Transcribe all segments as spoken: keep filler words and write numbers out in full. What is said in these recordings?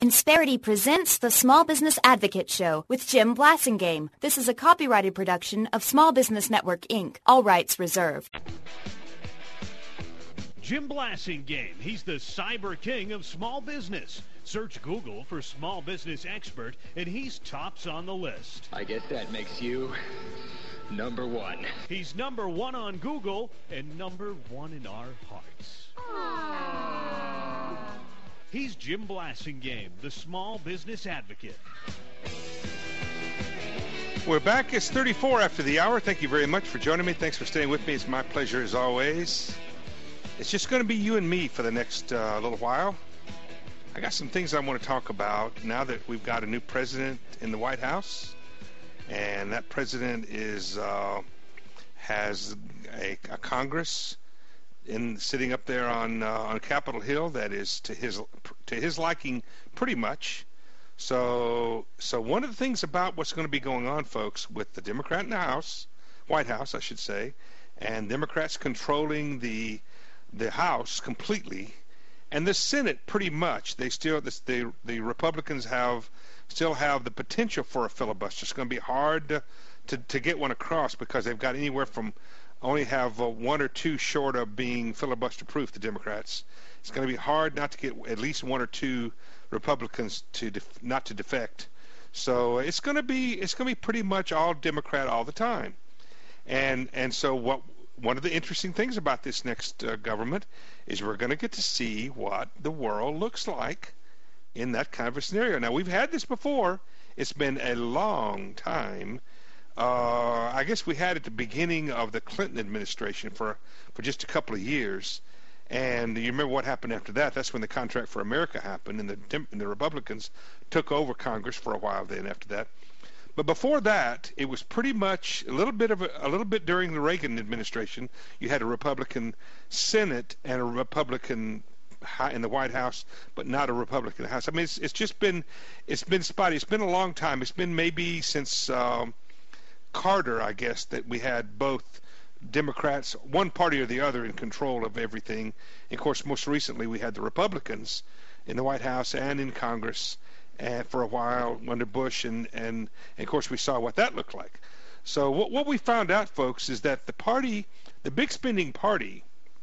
Insperity presents the Small Business Advocate Show with Jim Blasingame. This is a copyrighted production of Small Business Network, Incorporated. All rights reserved. Jim Blasingame. He's the cyber king of small business. Search Google for small business expert, and he's tops on the list. I guess that makes you number one. He's number one on Google and number one in our hearts. Aww. He's Jim Blasingame, the small business advocate. We're back. It's thirty-four after the hour. Thank you very much for joining me. Thanks for staying with me. It's my pleasure as always. It's just going to be you and me for the next uh, little while. I got some things I want to talk about now that we've got a new president in the White House, and that president is uh, has a, a Congress in sitting up there on uh, on Capitol Hill that is to his to his liking pretty much. So so one of the things about what's going to be going on, folks, with the Democrat in the House, White House, I should say, and Democrats controlling the the House completely, and the Senate pretty much, they still the the, the Republicans have still have the potential for a filibuster. It's going to be hard to, to to get one across because they've got anywhere from only have uh, one or two short of being filibuster proof, the Democrats. It's going to be hard not to get at least one or two Republicans to def- not to defect. So it's going to be it's going to be pretty much all Democrat all the time. And and so what one of the interesting things about this next uh, government is we're going to get to see what the world looks like in that kind of a scenario. Now, we've had this before. It's been a long time. Uh, I guess we had it at the beginning of the Clinton administration for, for just a couple of years. And you remember what happened after that. That's when the Contract for America happened, and the, and the Republicans took over Congress for a while then after that. But before that, it was pretty much a little bit of a, a little bit during the Reagan administration. You had a Republican Senate and a Republican in the White House, but not a Republican House. I mean, it's, it's just been it's been spotty. It's been a long time. It's been maybe since um, Carter, I guess, that we had both Democrats, one party or the other, in control of everything. And of course, most recently, we had the Republicans in the White House and in Congress. And for a while under Bush, and, and, and of course we saw what that looked like. So what, what we found out, folks, is that the party, the big spending party,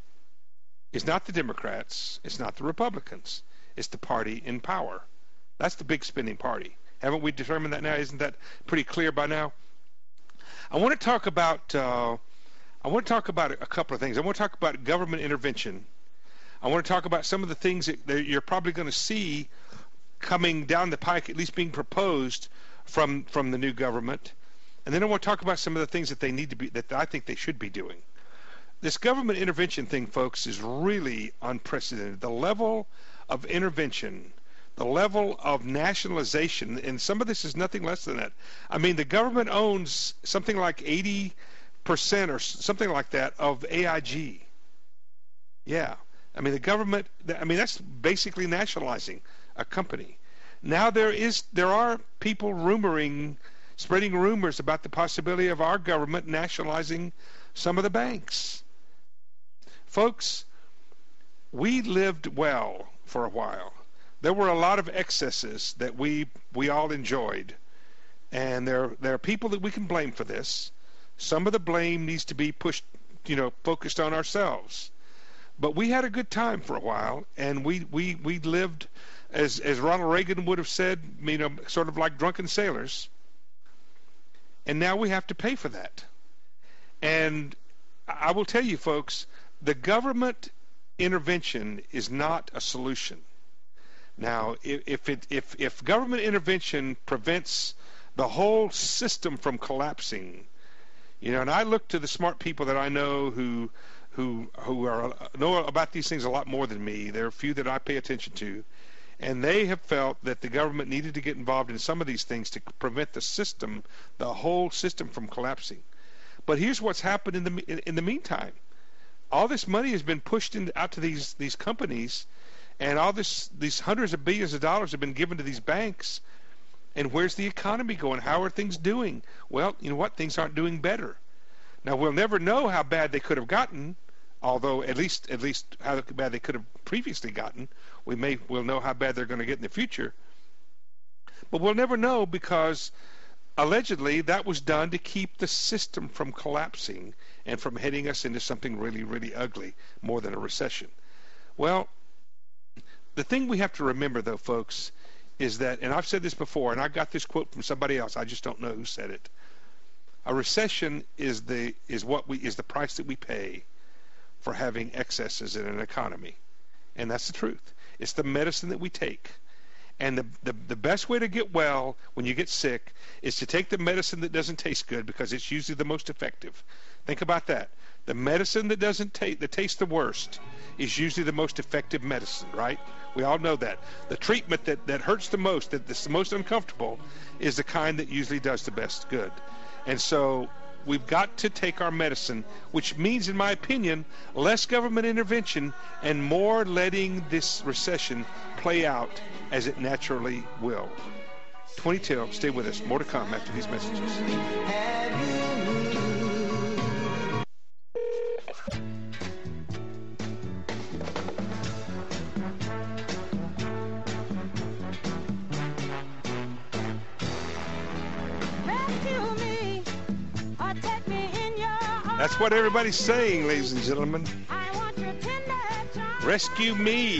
is not the Democrats, it's not the Republicans, it's the party in power. That's the big spending party. Haven't we determined that now? Isn't that pretty clear by now? I want to talk about uh, I want to talk about a couple of things. I want to talk about government intervention. I want to talk about some of the things that, that you're probably going to see coming down the pike, at least being proposed from from the new government. And then I want to talk about some of the things that they need to be, that I think they should be doing. This government intervention thing, folks, is really unprecedented. The level of intervention, the level of nationalization, and some of this is nothing less than that. I mean, the government owns something like eighty percent or something like that of A I G. Yeah. I mean, the government, I mean, that's basically nationalizing a company. Now there is there are people rumoring, spreading rumors about the possibility of our government nationalizing some of the banks. Folks, we lived well for a while. There were a lot of excesses that we we all enjoyed, and there there are people that we can blame for this. Some of the blame needs to be pushed, you know, focused on ourselves. But we had a good time for a while, and we we we lived, as as Ronald Reagan would have said, you know, sort of like drunken sailors. And now we have to pay for that. And I will tell you, folks, the government intervention is not a solution. Now, if it if if government intervention prevents the whole system from collapsing, you know, and I look to the smart people that I know who who who are know about these things a lot more than me. There are a few that I pay attention to, and they have felt that the government needed to get involved in some of these things to prevent the system, the whole system, from collapsing. But here's what's happened in the in, in the meantime. All this money has been pushed in, out to these these companies, and all this these hundreds of billions of dollars have been given to these banks. And where's the economy going? How are things doing? Well, you know what? Things aren't doing better. Now, we'll never know how bad they could have gotten, although at least at least how bad they could have previously gotten. We may we'll know how bad they're going to get in the future. But we'll never know because allegedly that was done to keep the system from collapsing and from heading us into something really, really ugly, more than a recession. Well, the thing we have to remember, though, folks, is that, and I've said this before, and I got this quote from somebody else, I just don't know who said it. A recession is the is what we is the price that we pay for having excesses in an economy. And that's the truth. It's the medicine that we take. And the, the the best way to get well when you get sick is to take the medicine that doesn't taste good, because it's usually the most effective. Think about that. The medicine that doesn't taste that tastes the worst is usually the most effective medicine, right? We all know that. The treatment that, that hurts the most, that that's the most uncomfortable, is the kind that usually does the best good. And so we've got to take our medicine, which means, in my opinion, less government intervention and more letting this recession play out as it naturally will. twenty till, stay with us. More to come after these messages. That's what everybody's saying, ladies and gentlemen. Rescue me.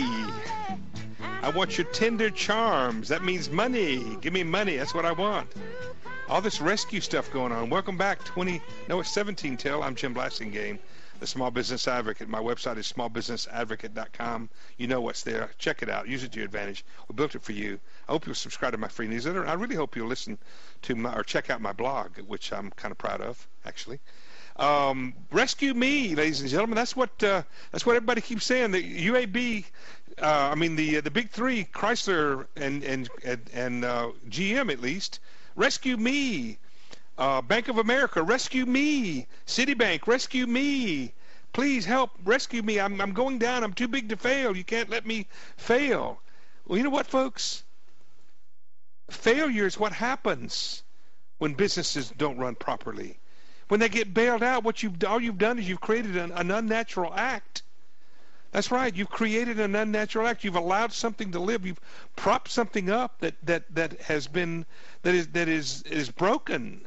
I want your tender charms. That means money. Give me money. That's what I want. All this rescue stuff going on. Welcome back. twenty, no, it's seventeen till. I'm Jim Blasingame, the Small Business Advocate. My website is small business advocate dot com. You know what's there. Check it out. Use it to your advantage. We built it for you. I hope you'll subscribe to my free newsletter. I really hope you'll listen to my, or check out my blog, which I'm kind of proud of, actually. Um, rescue me, ladies and gentlemen. That's what uh, that's what everybody keeps saying. The U A B, uh, I mean the the big three, Chrysler and and and, and uh, G M at least. Rescue me. Uh, Bank of America, rescue me. Citibank, rescue me. Please help, rescue me. I'm I'm going down. I'm too big to fail. You can't let me fail. Well, you know what, folks? Failure is what happens when businesses don't run properly. When they get bailed out, what you've all you've done is you've created an, an unnatural act. That's right. You've created an unnatural act. You've allowed something to live. You've propped something up that that, that has been that is that is is broken.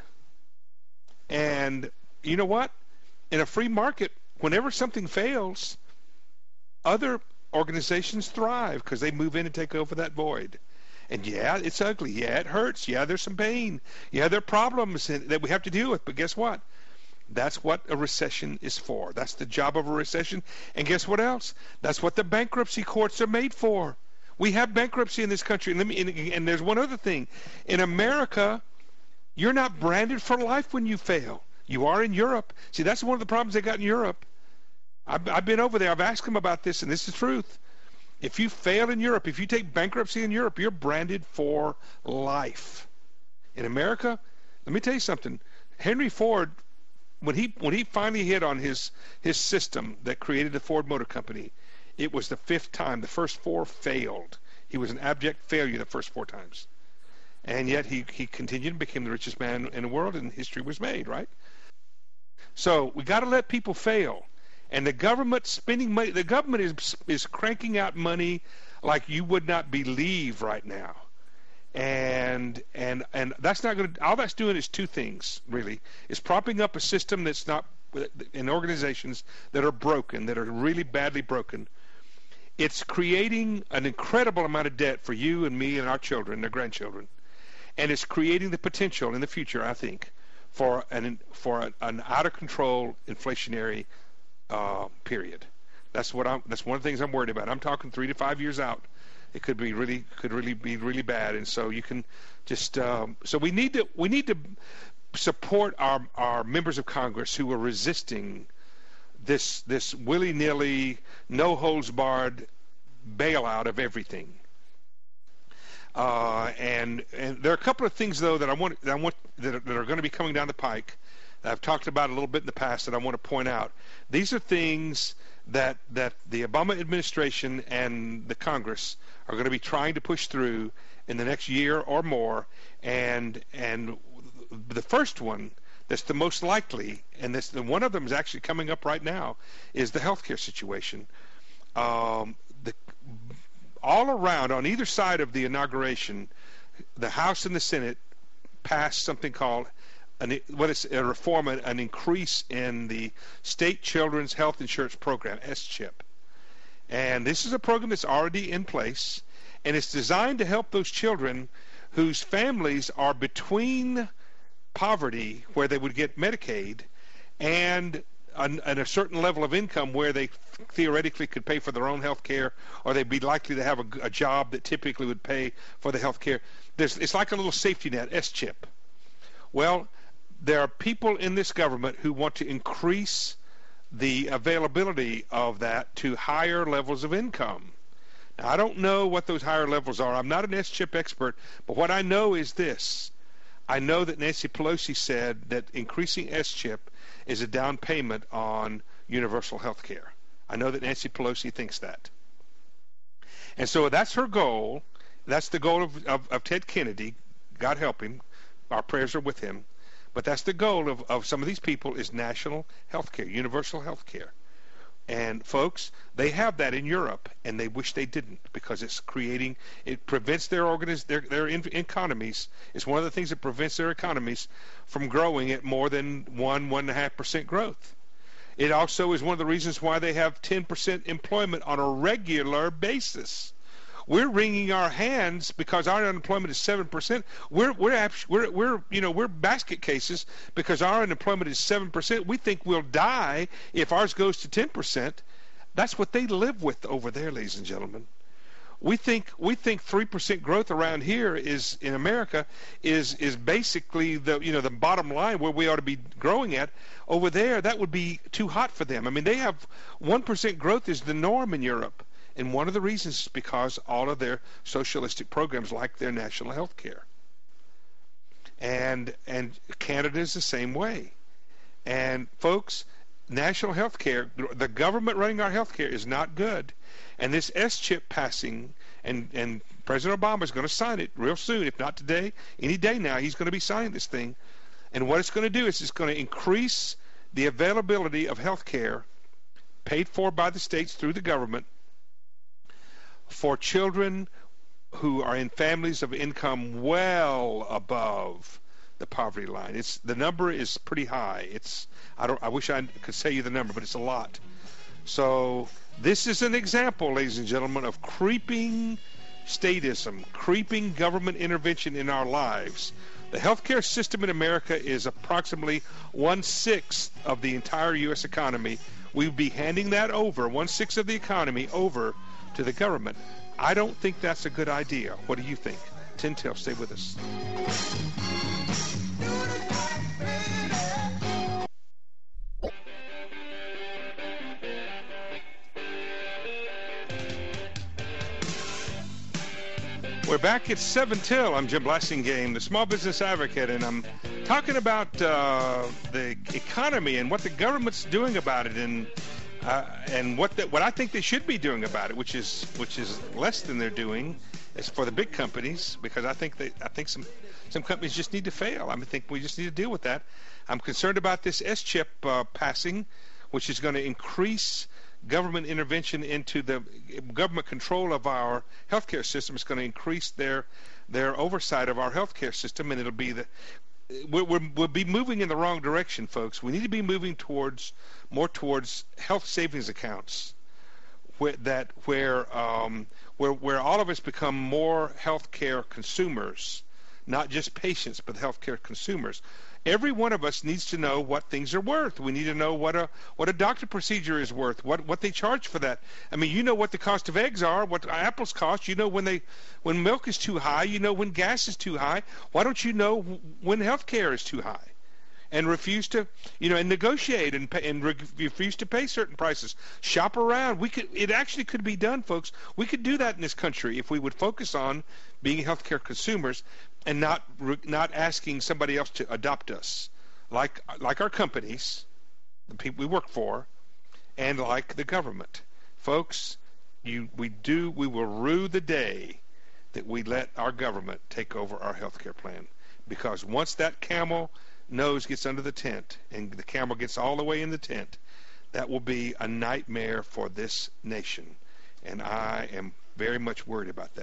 And you know what? In a free market, whenever something fails, other organizations thrive because they move in and take over that void. And yeah, it's ugly. Yeah, it hurts. Yeah, there's some pain. Yeah, there are problems that we have to deal with. But guess what? That's what a recession is for. That's the job of a recession. And guess what else? That's what the bankruptcy courts are made for. We have bankruptcy in this country. And, let me, and, and there's one other thing. In America, you're not branded for life when you fail. You are in Europe. See, that's one of the problems they got in Europe. I've, I've been over there. I've asked them about this, and this is the truth. If you fail in Europe, if you take bankruptcy in Europe, you're branded for life. In America, let me tell you something. Henry Ford, when he when he finally hit on his his system that created the Ford Motor Company, it was the fifth time. The first four failed. He was an abject failure the first four times. And yet he, he continued and became the richest man in the world, and history was made, right? So we got to let people fail. And the government spending money, the government is is cranking out money like you would not believe right now. And and and that's not going to, all that's doing is two things, really. It's propping up a system that's not, in organizations that are broken, that are really badly broken. It's creating an incredible amount of debt for you and me and our children and their grandchildren. And it's creating the potential in the future, I think, for an for an, an out of control inflationary Uh, period. That's what I'm. That's one of the things I'm worried about. I'm talking three to five years out. It could be really, could really be really bad. And so you can just. Um, so we need to. We need to support our our members of Congress who are resisting this this willy-nilly, no holds barred bailout of everything. Uh, and and there are a couple of things though that I want that I want that are, that are going to be coming down the pike. I've talked about a little bit in the past that I want to point out. These are things that that the Obama administration and the Congress are going to be trying to push through in the next year or more. And and the first one that's the most likely, and this, and one of them is actually coming up right now, is the healthcare situation. Um, the all around on either side of the inauguration, the House and the Senate passed something called an, what is a reform, an increase in the State Children's Health Insurance Program, S CHIP. And this is a program that's already in place, and it's designed to help those children whose families are between poverty, where they would get Medicaid, and an, and a certain level of income where they theoretically could pay for their own health care, or they'd be likely to have a, a job that typically would pay for the health care. There's, it's like a little safety net, S CHIP. Well, there are people in this government who want to increase the availability of that to higher levels of income. Now, I don't know what those higher levels are. I'm not an S CHIP expert, but what I know is this. I know that Nancy Pelosi said that increasing S CHIP is a down payment on universal health care. I know that Nancy Pelosi thinks that. And so that's her goal. That's the goal of, of, of Ted Kennedy. God help him. Our prayers are with him. But that's the goal of, of some of these people, is national health care, universal health care. And folks, they have that in Europe, and they wish they didn't, because it's creating, it prevents their organiz, their, their in, economies. It's one of the things that prevents their economies from growing at more than one, one and a half percent growth. It also is one of the reasons why they have ten percent employment on a regular basis. We're wringing our hands because our unemployment is seven percent. We're we're we're we're you know we're basket cases because our unemployment is seven percent. We think we'll die if ours goes to ten percent. That's what they live with over there, ladies and gentlemen. We think we think three percent growth around here is in America is is basically the you know the bottom line where we ought to be growing at. Over there, that would be too hot for them. I mean, they have one percent growth is the norm in Europe. And one of the reasons is because all of their socialistic programs, like their national health care. And and Canada is the same way. And folks, national health care, the government running our health care is not good. And this S CHIP passing, and, and President Obama is going to sign it real soon, if not today, any day now, he's going to be signing this thing. And what it's going to do is it's going to increase the availability of health care paid for by the states through the government for children who are in families of income well above the poverty line. It's the number is pretty high. It's I don't I wish I could say you the number, but it's a lot. So this is an example, ladies and gentlemen, of creeping statism, creeping government intervention in our lives. The healthcare system in America is approximately one-sixth of the entire U S economy. We'd be handing that over, one-sixth of the economy, over to the government. I don't think that's a good idea. What do you think? Tin Tail, stay with us. We're back at seven till. I'm Jim Blasingame, the Small Business Advocate, and I'm talking about uh, the economy and what the government's doing about it, and Uh, and what the, what I think they should be doing about it, which is which is less than they're doing, is for the big companies, because I think they I think some some companies just need to fail. I think we just need to deal with that. I'm concerned about this S CHIP uh, passing, which is going to increase government intervention into the government control of our healthcare system. It's going to increase their their oversight of our healthcare system, and it'll be the We're, we're, we'll be moving in the wrong direction, folks. We need to be moving towards more towards health savings accounts, where that where um, where where all of us become more healthcare consumers, not just patients, but healthcare consumers. Every one of us needs to know what things are worth. We need to know what a what a doctor procedure is worth, what what they charge for that. I mean, you know what the cost of eggs are, what apples cost. You know when they when milk is too high. You know when gas is too high. Why don't you know when health care is too high, and refuse to you know and negotiate and pay, and re- refuse to pay certain prices? Shop around. We could. It actually could be done, folks. We could do that in this country if we would focus on being healthcare consumers, and not not asking somebody else to adopt us, like like our companies, the people we work for, and like the government. Folks, you we do we will rue the day that we let our government take over our health care plan, because once that camel nose gets under the tent and the camel gets all the way in the tent, that will be a nightmare for this nation, and I am very much worried about that.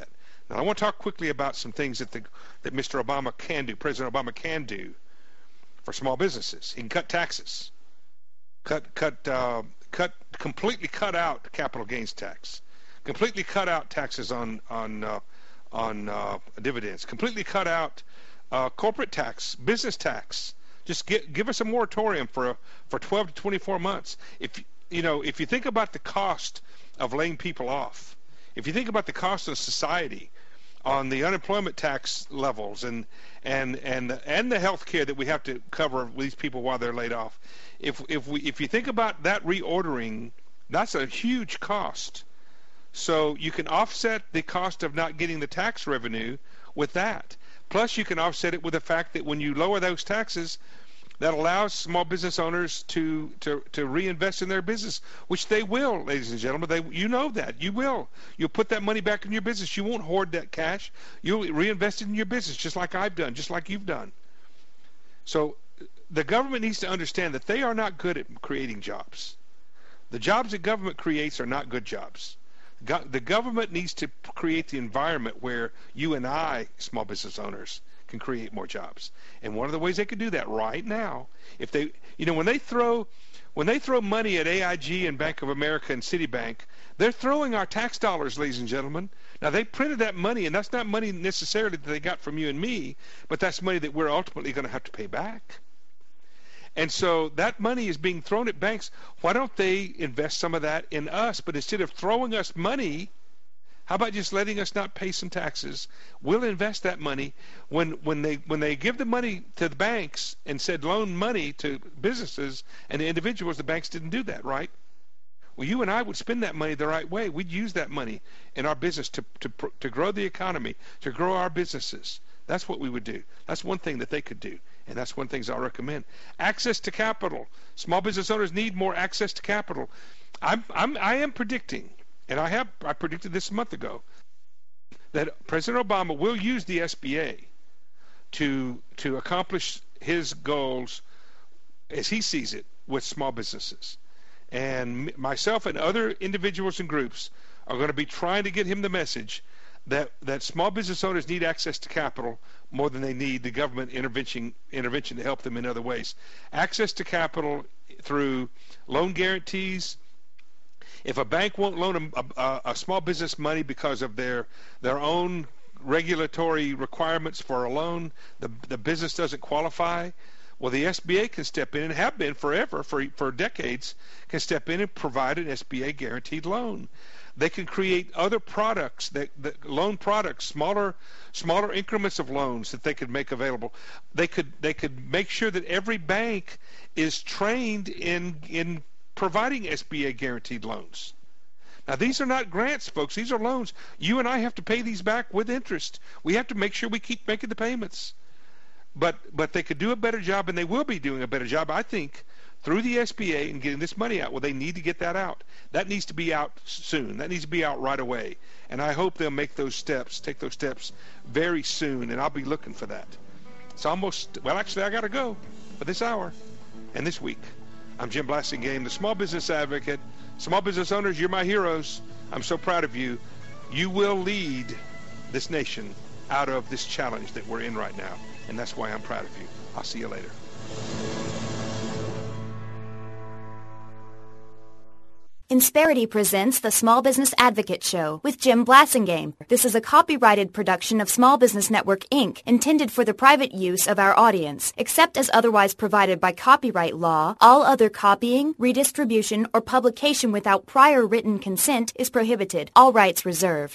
Now, I want to talk quickly about some things that the, that Mister Obama can do, President Obama can do for small businesses. He can cut taxes, cut, cut, uh, cut, completely cut out capital gains tax, completely cut out taxes on on uh, on uh, dividends, completely cut out uh, corporate tax, business tax. Just get, give us a moratorium for for twelve to twenty-four months. If you know, if you think about the cost of laying people off, if you think about the cost of society on the unemployment tax levels and and and and the health care that we have to cover these people while they're laid off, if if we if you think about that reordering, that's a huge cost. So you can offset the cost of not getting the tax revenue with that. Plus, you can offset it with the fact that when you lower those taxes, that allows small business owners to, to, to reinvest in their business, which they will, ladies and gentlemen. They, you know that. You will. You'll put that money back in your business. You won't hoard that cash. You'll reinvest it in your business, just like I've done, just like you've done. So the government needs to understand that they are not good at creating jobs. The jobs that government creates are not good jobs. The government needs to create the environment where you and I, small business owners, can create more jobs. And one of the ways they can do that right now, if they, you know, when they throw, when they throw money at A I G and Bank of America and Citibank, they're throwing our tax dollars, ladies and gentlemen. Now, they printed that money, and that's not money necessarily that they got from you and me, but that's money that we're ultimately going to have to pay back. And so that money is being thrown at banks. Why don't they invest some of that in us? But instead of throwing us money, how about just letting us not pay some taxes? We'll invest that money. When when they when they give the money to the banks and said loan money to businesses and the individuals, the banks didn't do that, right? Well, you and I would spend that money the right way. We'd use that money in our business to to to grow the economy, to grow our businesses. That's what we would do. That's one thing that they could do. And that's one of the things I'll recommend. Access to capital. Small business owners need more access to capital. I'm, I'm, I am predicting, and I have I predicted this a month ago, that President Obama will use the S B A to to accomplish his goals as he sees it with small businesses. And myself and other individuals and groups are going to be trying to get him the message that that small business owners need access to capital more than they need the government intervention intervention to help them in other ways. Access to capital through loan guarantees. If a bank won't loan a, a, a small business money because of their their own regulatory requirements for a loan, the the business doesn't qualify. Well, the S B A can step in, and have been forever, for for decades, can step in and provide an S B A guaranteed loan. They can create other products, that, that loan products, smaller smaller increments of loans that they could make available. They could they could make sure that every bank is trained in in providing S B A guaranteed loans. Now, these are not grants, folks. These are loans. You and I have to pay these back with interest. We have to make sure we keep making the payments. But but they could do a better job, and they will be doing a better job, I think, through the S B A and getting this money out. Well, they need to get that out. That needs to be out soon. That needs to be out right away. And I hope they'll make those steps, take those steps very soon, and I'll be looking for that. It's almost, well, actually, I got to go for this hour and this week. I'm Jim Blasingame, the Small Business Advocate. Small business owners, you're my heroes. I'm so proud of you. You will lead this nation out of this challenge that we're in right now, and that's why I'm proud of you. I'll see you later. Insperity presents the Small Business Advocate Show with Jim Blasingame. This is a copyrighted production of Small Business Network, Incorporated, intended for the private use of our audience. Except as otherwise provided by copyright law, all other copying, redistribution, or publication without prior written consent is prohibited. All rights reserved.